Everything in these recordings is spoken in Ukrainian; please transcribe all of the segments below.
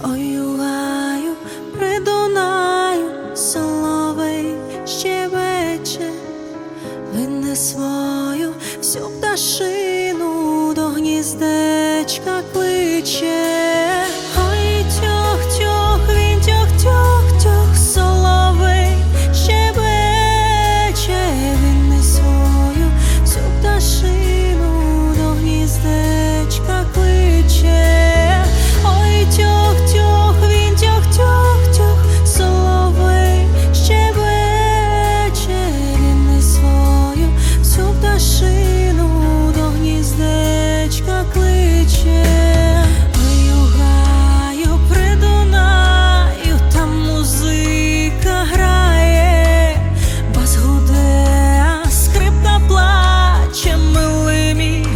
Ой, у гаю, при Дунаю, соловей щебече, винне свою всю пташину до гніздечка кличе. Ой, тьох-тьох, він тьох-тьох-тьох, соловей щебече, винне свою всю пташину до гніздечка кличе. Ой, тьох-тьох, він тьох-тьох-тьох, соловей щебече, винне свою всю пташину до гніздечка кличе. Ой, у гаю, при Дунаю, там музика грає, бас гуде, а скрипка плаче, милий мій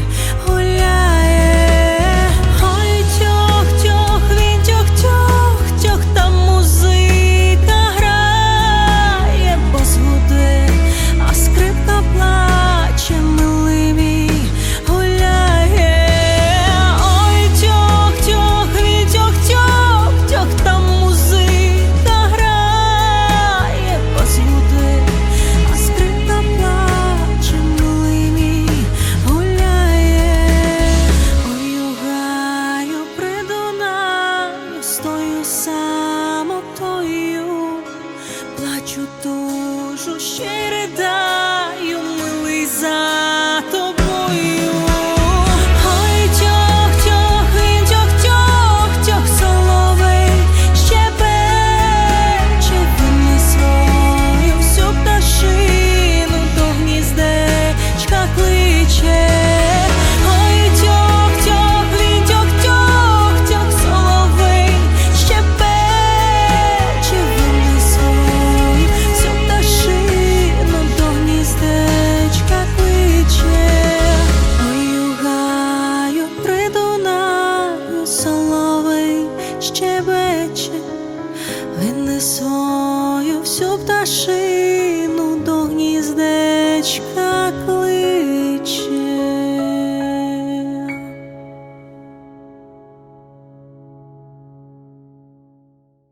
гуляє. Ой, тьох-тьох, він тьох-тьох-тьох, там музика грає, бас гуде, а скрипка плаче, милий мій гуляє. Ой, тьох-тьох, він тьох-тьох-тьох, там музика грає, бас гуде, а скрипка плаче, милий мій гуляє. Ой, у гаю, при Дунаю, стою самотою, плачу, тужу, ще й ридаю, милий, за тобою. Ой, тьох-тьох, він тьох-тьох-тьох, соловей щебече, винне свою всю пташину до гніздечка кличе. Ой, тьох-тьох, він тьох-тьох-тьох, соловей щебече, винне свою всю пташину до гніздечка кличе. Ой, у гаю, при Дунаю, соловей щебече, винне свою всю пташину до гніздечка